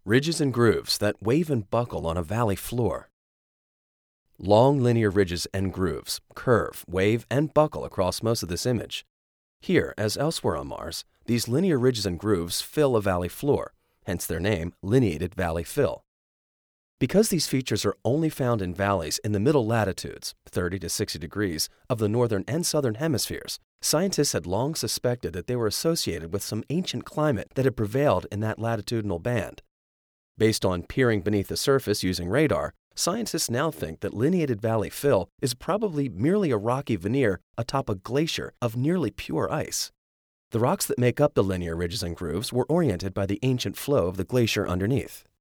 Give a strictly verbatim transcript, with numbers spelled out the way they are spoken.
Ridges and grooves that wave and buckle on a valley floor. Long linear ridges and grooves curve, wave, and buckle across most of this image. Here, as elsewhere on Mars, these linear ridges and grooves fill a valley floor, hence their name, lineated valley fill. Because these features are only found in valleys in the middle latitudes, thirty to sixty degrees, of the northern and southern hemispheres, scientists had long suspected that they were associated with some ancient climate that had prevailed in that latitudinal band. Based on peering beneath the surface using radar, scientists now think that lineated valley fill is probably merely a rocky veneer atop a glacier of nearly pure ice. The rocks that make up the linear ridges and grooves were oriented by the ancient flow of the glacier underneath.